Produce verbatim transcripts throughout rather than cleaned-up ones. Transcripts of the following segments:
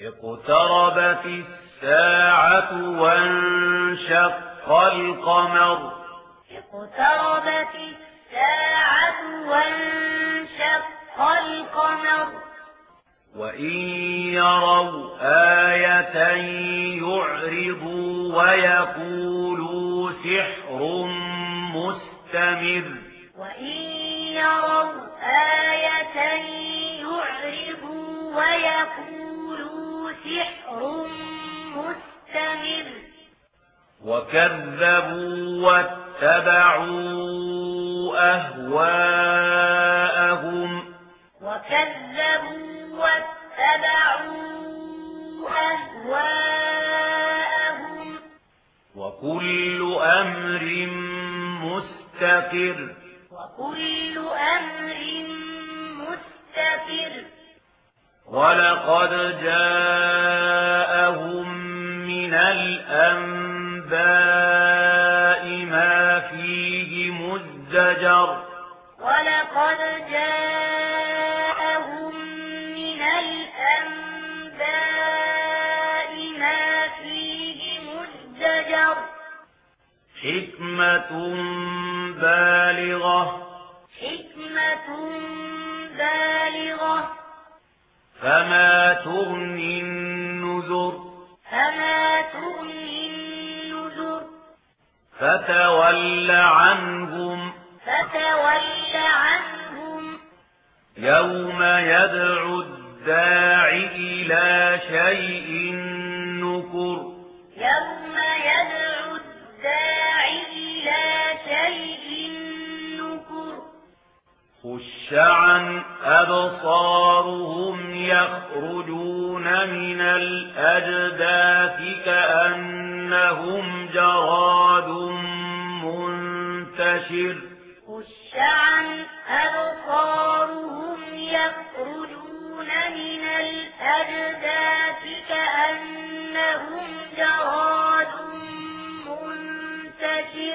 اقتربت الساعة وانشق القمر اقتربت الساعة وانشق القمر وإن يروا آية يعرضوا ويقولوا سحر مستمر وإن يروا آية يعرضوا ويقولوا سحر مستمر وكذبوا واتبعوا أهواءهم وكذبوا واتبعوا أهواءهم وكل أمر مستقر وكل أمر مستقر ولقد جاءهم من الأنباء ما فيه مزدجر ولقد جاءهم من الأنباء ما فيه مزدجر حكمة بالغة حكمة بالغة فما تغني النذر فما تغني النذر فتول عنهم فتول عنهم يوم يدعو الداع إلى شيء نكر يوم يدعو الداع إلى شيء نكر خش عن أبصارهم يخرجون من الأجداث كأنهم جراد منتشر خش عن أبصارهم يخرجون من الأجداث كأنهم جراد منتشر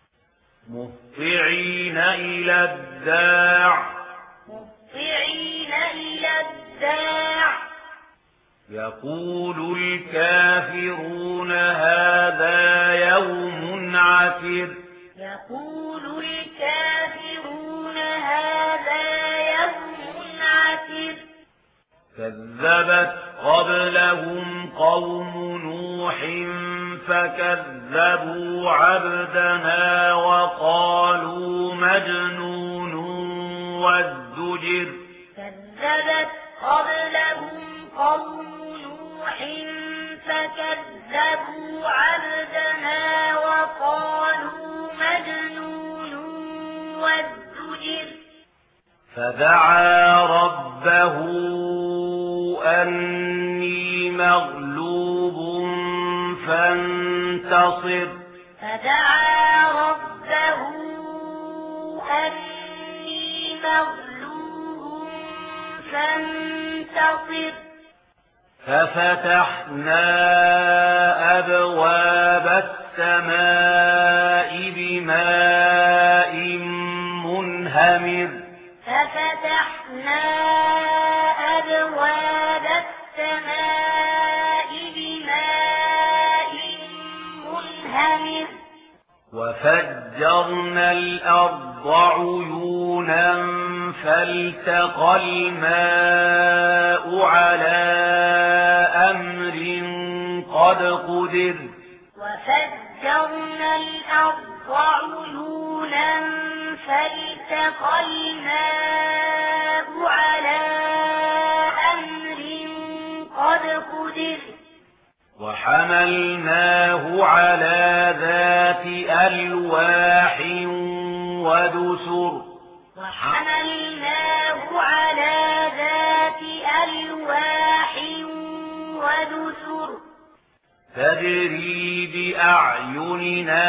مهطعين إلى الداع مهطعين إلى الداع يقول الكافرون هذا يوم عسر يقول الكافرون هذا يوم عسر كذبت قبلهم قوم نوح فكذبوا عبدنا وقالوا مجنون وازدجر كذبت قبلهم قوم نوح فكذبوا عبدنا وقالوا مجنون وازدجر فدعا ربه أني مغلوب فانتصر فدعا ربه أني مغلوب فانتصر ففتحنا أبواب السماء بماء منهمر ففتحنا أبواب السماء بماء منهمر وفجرنا الأرض عيونا فالتقى الماء على أمر قد قدر وفجرنا الأرض عيونا فالتقى الماء على أمر قد قدر وحملناه على ذات ألواح ودسر وحملناه على ذات ألواح ودسر تجري بأعيننا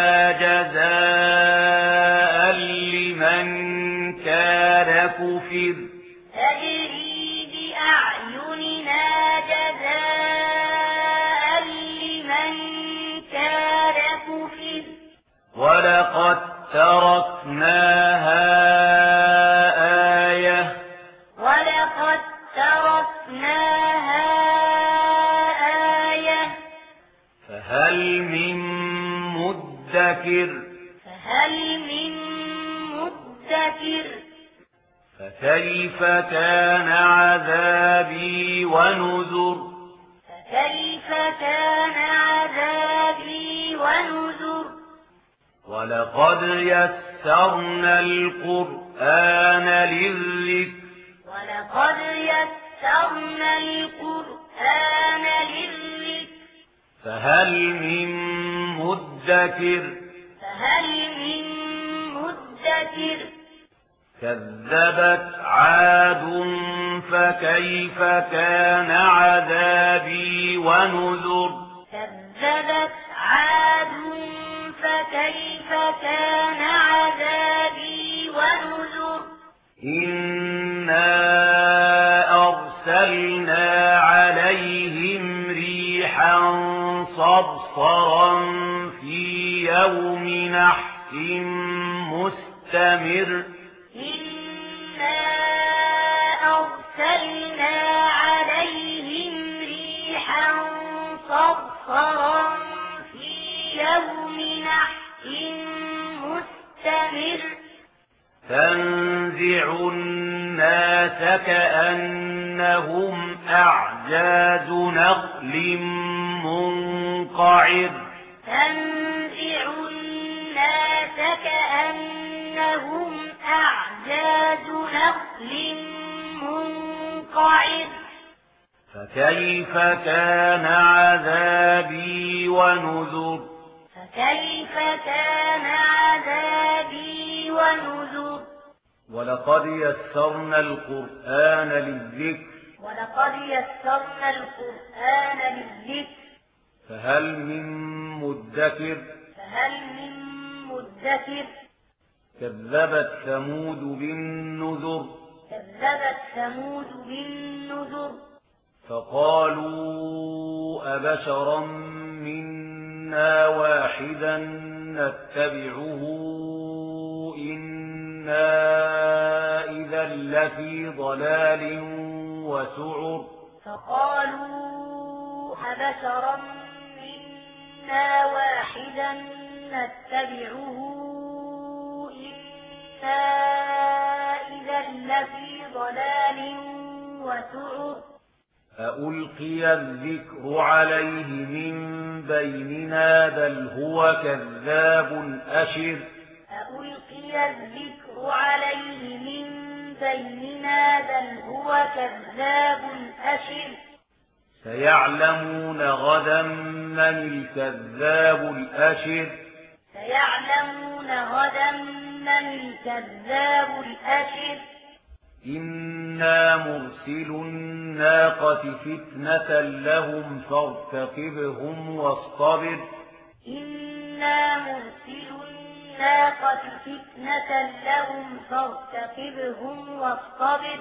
جزاء لمن كان كفر تجري بأعيننا جزاء لمن كان كفر ولقد تركناها آية ولقد تركناها فهل من مدكر فهل من مدكر فكيف كان عذابي ونذر فكيف كان عذابي ونذر ولقد يسرنا القرآن للذكر ولقد يسرنا القرآن للذكر فهل من مدكر فهل من مدكر كذبت عاد فكيف كان عذابي ونذر كذبت عاد فكيف كان عذابي ونذر إنا أرسلنا عليهم ريحا صرصرا في يوم نحس مستمر إنا أرسلنا عليهم ريحا صرصرا في يوم نحس مستمر تنزع الناس كأنهم أعجاز نخل منقعر تنزع الناس كأنهم أعجاز نخل منقعر فكيف كان عذابي ونذر فكيف كان عذابي ونذر ولقد يسرنا القرآن للذكر ولقد يسرنا القرآن للذكر فهل من مدكر فهل من مدكر كذبت ثمود بالنذر كذبت ثمود بالنذر فقالوا أبشرا منا واحدا نتبعه إنا إذا لفي ضلال وسعر فقالوا أبشرا منا واحدا نتبعه إنا إذا لفي ضلال وسعر أألقي الذكر عليه من بيننا بل هو كذاب أشر أألقي الذكر عليه من بيننا بل هو كذاب أشر سيعلمون غدا من الكذاب الأشر سيعلمون غدا من الكذاب الأشر إنا مرسل الناقة فتنة لهم فارتقبهم واصطبر إنا مرسل الناقة فتنة لهم فارتقبهم واصطبر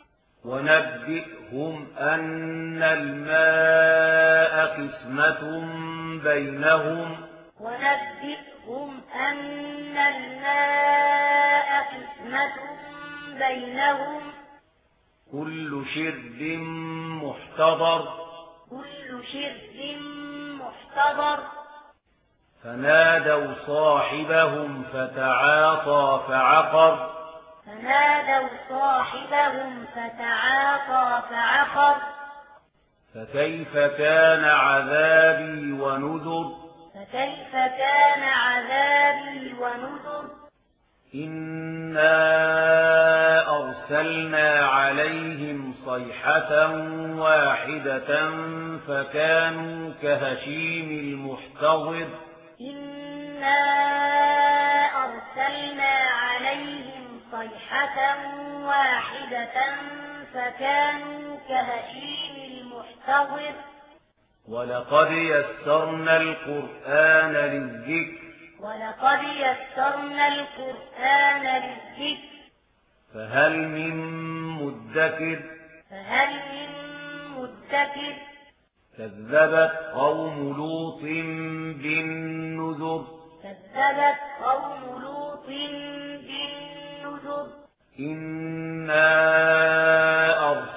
ونبئهم أن الماء قسمة بينهم ونبئهم أن الماء قسمة بينهم كل شرب محتضر كل شرب محتضر فنادوا صاحبهم فتعاطى فعقر فنادوا صاحبهم فتعاطى فعقر فكيف كان عذابي ونذر فكيف كان عذابي ونذر إنا أرسلنا عليهم صيحة واحدة فكانوا كهشيم المحتضر إنا أرسلنا عليهم صيحة واحدة فكانوا كهشيم المحتضر ولقد يسرنا القرآن للذكر ولقد يسرنا القرآن للذكر فهل من مدكر فهل من مدكر كذبت قوم لوط بالنذر كذبت قوم لوط بالنذر إنا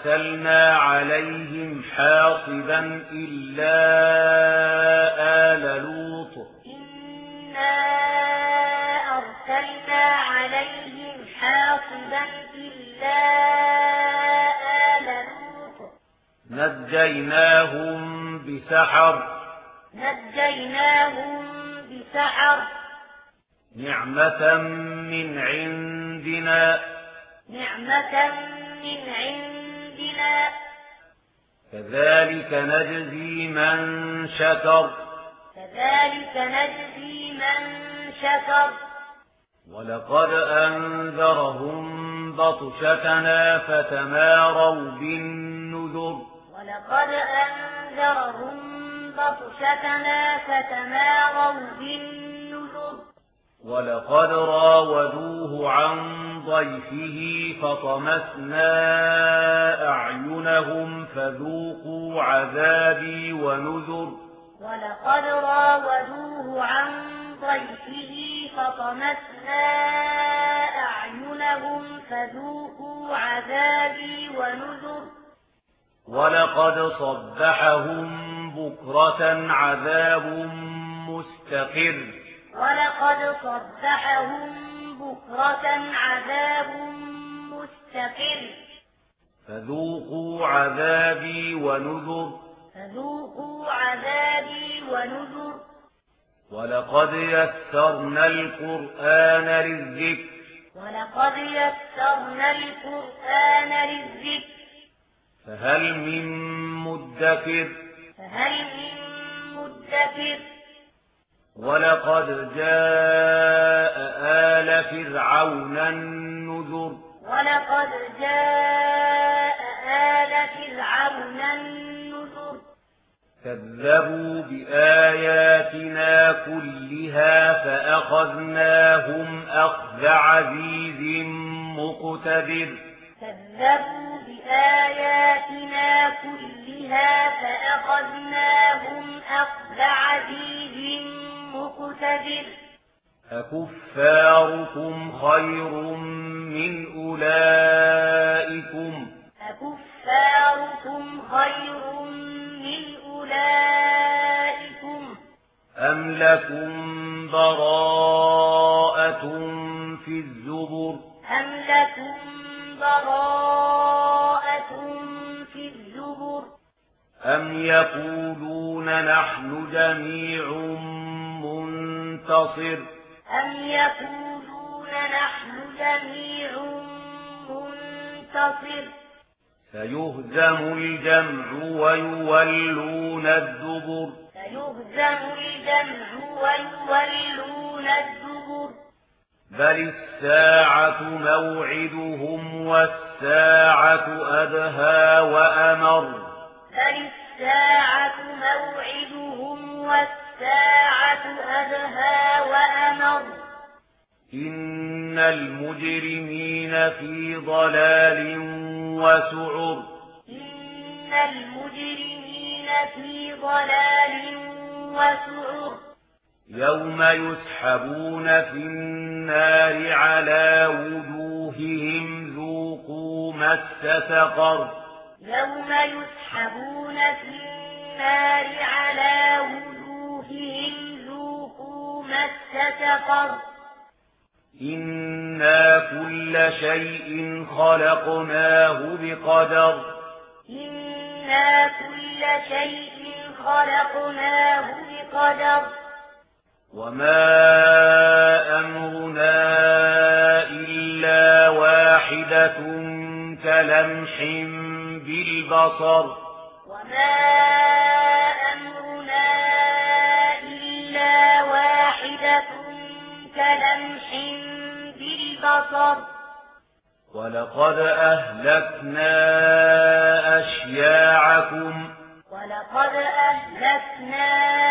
أرسلنا عليهم حاصبا إلا آل لوط إنا أرسلنا عليهم حاصبا إلا آل لوط نجيناهم بسحر نجيناهم بسحر نعمة من عندنا نعمة من عندنا كذلك نجزي من شكر كذلك نجزي من شكر ولقد أنذرهم بطشتنا فتماروا بالنذر ولقد أنذرهم بطشتنا فتماروا بالنذر ولقد راودوه عن ضيفه فطمسنا أعينهم فذوقوا عذابي ونذر ولقد راودوه عن ضيفه فطمسنا أعينهم فذوقوا عذابي ونذر ولقد صبحهم بكرة عذاب مستقر ولقد صبحهم بكرة عذاب مستقر فذوقوا عذابي ونذر فذوقوا عذابي ونذر ولقد يسرنا القرآن للذكر ولقد يسرنا القرآن للذكر فهل من مدكر فهل من مدكر ولقد جاء آل فرعون النذر ولقد جاء آل فرعون النذر كذبوا بآياتنا كلها فأخذناهم أخذ عزيز مقتدر كذبوا بآياتنا كلها فأخذناهم أخذ عزيز مقتدر أكفاركم خير من أولئكم أكفاركم خير من أولئكم أم لكم براءة في الزبر أم لكم براءة في الزبر أم يقولون نحن جميع منتصر أم يقولون نحن جميع منتصر سيهزم الجمع ويولون الدبر سيهزم الجمع ويولون الدبر بل الساعة موعدهم والساعة أدهى وأمر بل الساعة موعدهم والساعة أدهى وأمر إن المجرمين في ضلال وسعر إن المجرمين في ضلال وسعر يوم يسحبون في النار على وجوههم ذوقوا مس سقر يوم يسحبون في النار على وجوههم ذوقوا مس سقر إنا كل شيء خلقناه بقدر إنا كل شيء خلقناه بقدر وما أمرنا إلا واحدة كلمح بالبصر وما أمرنا إلا واحدة كلمح بالبصر ولقد أهلكنا أشياعكم ولقد أهلكنا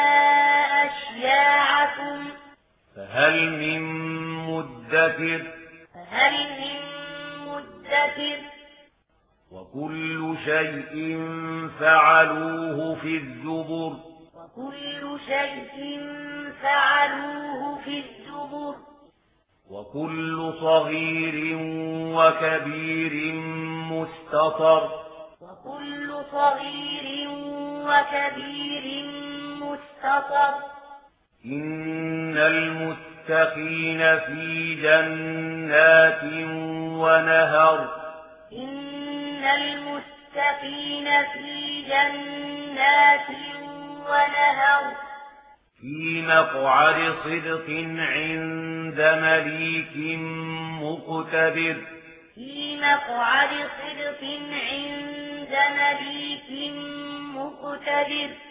أشياعكم فهل من مدكر فهل من مدكر وكل شيء فعلوه في الزبر وكل شيء فعلوه في الزبر وكل صغير وكبير مستطر وكل صغير وكبير مستطر إن المتقين في جنات ونهر إن المتقين في جنات ونهر في مقعد صدق عند مليك مقتدر في مقعد صدق عند مليك مقتدر